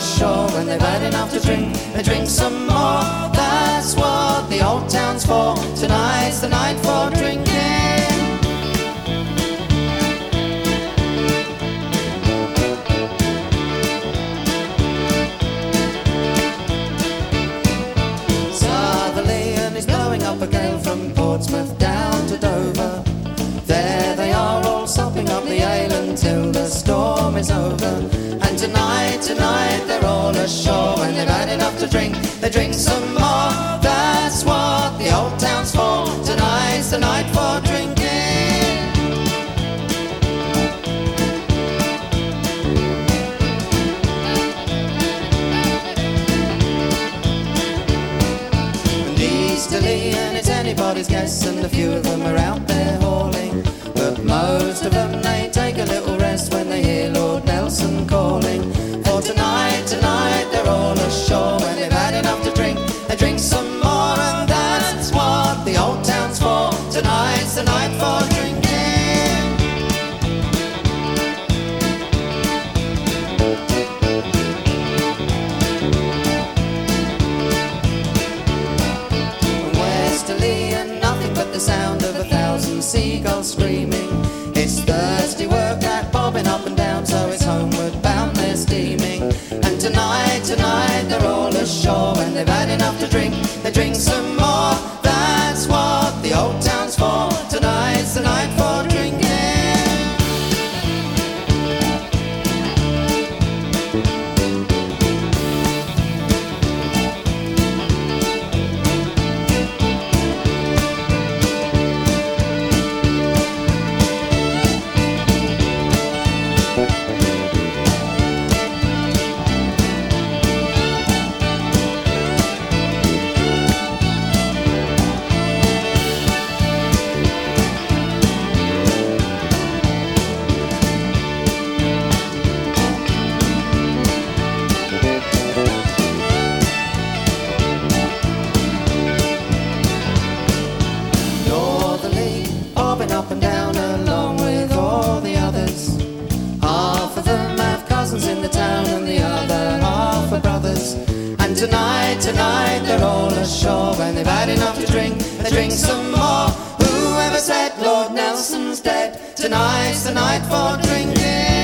ashore. When they've had enough to drink, they drink some more. That's what the old town's for. Tonight's the night for drinking. Up a gale from Portsmouth down to Dover. There they are all sopping up the ale until the storm is over. And tonight they're all ashore. When they've had enough to drink, they drink some more. That's what the old town's for. Tonight's the night for drinking. And it's anybody's guess, and a few of them are out there hauling. But most of them, they take a little rest when they hear Lord Nelson calling. For tonight they're all ashore. When they've had enough to drink, they drink some more. And that's what the old town's for. Tonight's the night for drinking. And nothing but the sound of 1,000 seagulls screaming. It's thirsty work, that bobbing up and down, so it's homeward bound they're steaming. And tonight they're all ashore. When they've had enough to drink, they drink some more. That's what the old town's for. Tonight's the night for drinking. Up and down along with all the others. Half of them have cousins in the town and the other half are brothers. And tonight they're all ashore. When they've had enough to drink, they drink some more. Whoever said Lord Nelson's dead? Tonight's the night for drinking.